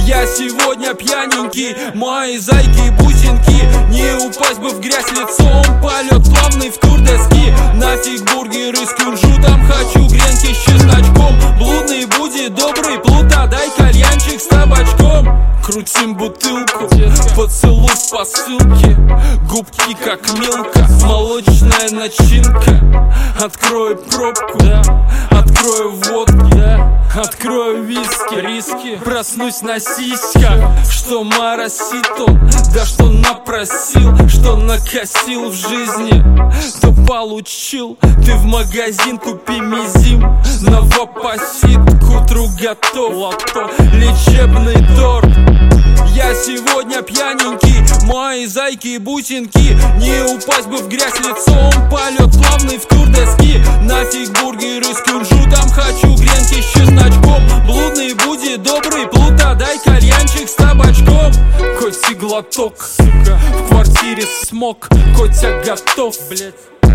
Я сегодня пьяненький, мои зайки и бусинки. Не упасть бы в грязь лицом, полет плавный в тур де ски. Нафиг бургеры с кунжутом, хочу гренки с чесночком. Блудный будет добрый плута, дай кальянчик с табачком. Крутим бутылку, поцелуй в посылке. Губки как милка, молочная начинка. Открою пробку, открою водки, открою виски, риски. Проснусь на сиськах, что моросит он. Да что напросил, что накосил в жизни, то получил. Ты в магазин купи мизим, новопосит, к утру готов лото, лечебный торт. Я сегодня пьяненький, мои зайки и бусинки. Не упасть бы в грязь лицом, полет плавный в тур де ски. Нафиг бургеры с кунжутом, хочу гренки с чесночком. Блудный будет добрый плута, дай кальянчик с табачком. Котик глоток, сука, в квартире смог. Котя готов, блять,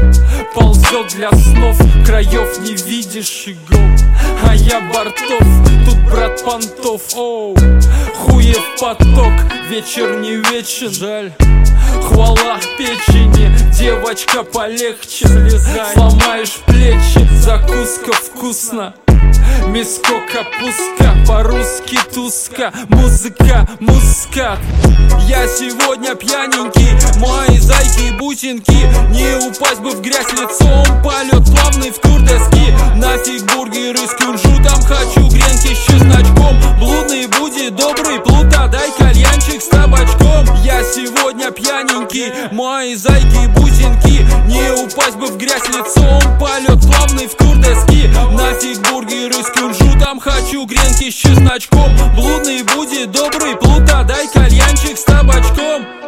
ползет для снов. Краев не видишь игрок, а я бортов. Тут брат понтов, оу, хуев поток. Вечер не вечен, жаль, хвала печени. Девочка полегче, слезай, сломаешь плечи. Закуска вкусно, миско капустка, по-русски туска. Музыка, мускат. Я сегодня пьяненький, мои зайки и бусинки. Не упасть бы в грязь лицом, полет плавный в тур де ски. Нафиг бургеры с кунжутом, хочу гренки с чесночком. Блудный будет добрый плута, дай кальянчик с табачком. Я сегодня пьяненький, мои зайки и бусинки. Не упасть бы в грязь лицом, полет плавный в тур де ски. Нафиг бургеры с кунжутом, хочу гренки с чесночком. Блудный будет добрый плута, дай кальянчик с табачком.